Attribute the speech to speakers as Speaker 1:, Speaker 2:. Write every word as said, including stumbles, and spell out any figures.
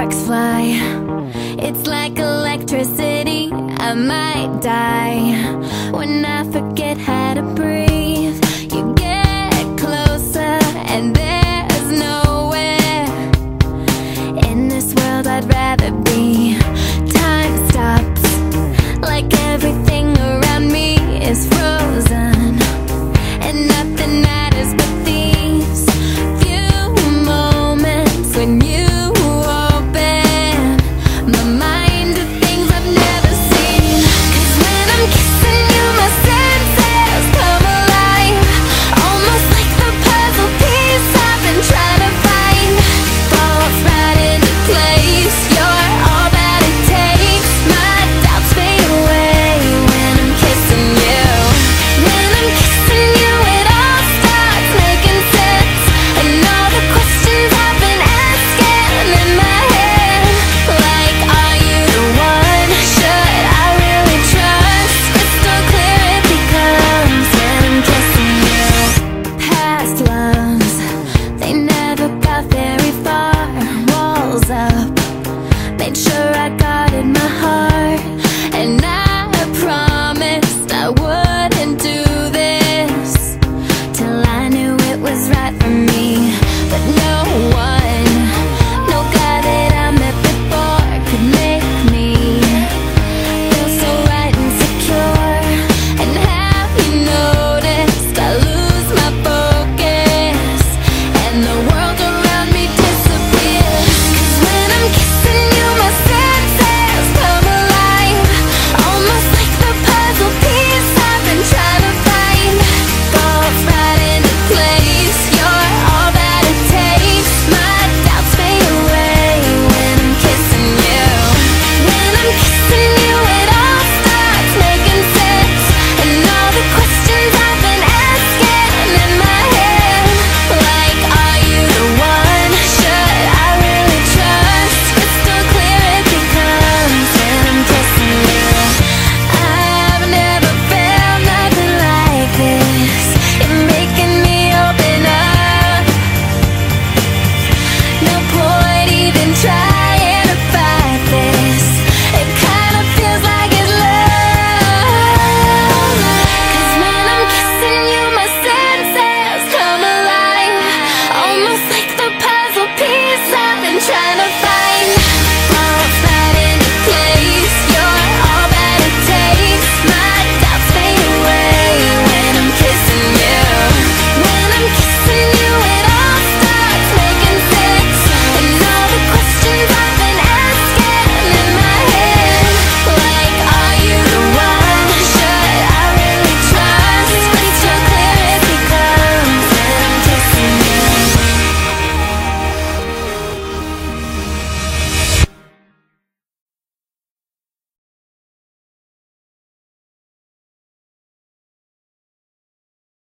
Speaker 1: sparks fly. It's like electricity, I might die when I forget how to breathe. You get closer and there's nowhere in this world I'd rather be. Time stops, like everything around me is frozen, and nothing matters but these few moments when you made sure I guarded my heart, and I